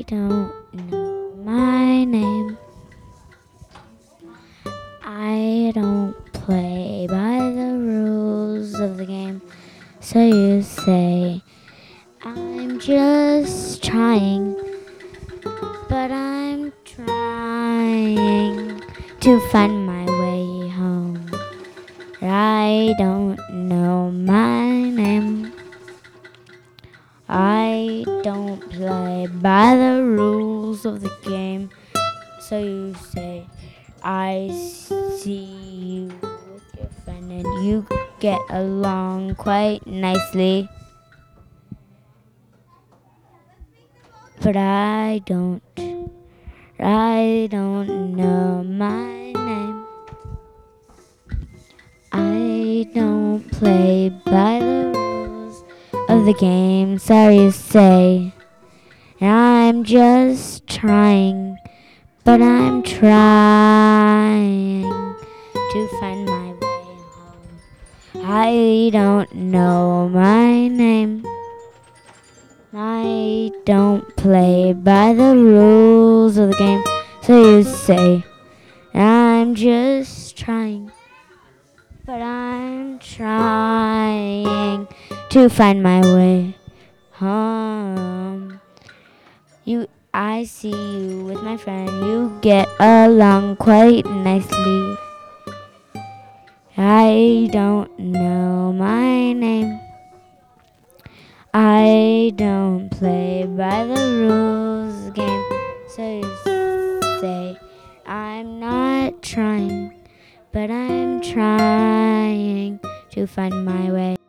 don't know my name. I don't play by the rules of the game. So you say, I'm just trying, but I'm trying to find my way home. I don't know my name. I don't play by the rules of the game. So you say, I see you with your friend and you get along quite nicely. But I don't know my name. I don't play by the rules of the game. Sorry to say, and I'm just trying, but I'm trying to find my way home. I don't know my name. I don't play by the rules of the game. So you say, I'm just trying, but I'm trying to find my way home. I see you with my friend. You get along quite nicely. I don't know my name. I don't play by the rules of the game. So you say, I'm not trying, but I'm trying to find my way.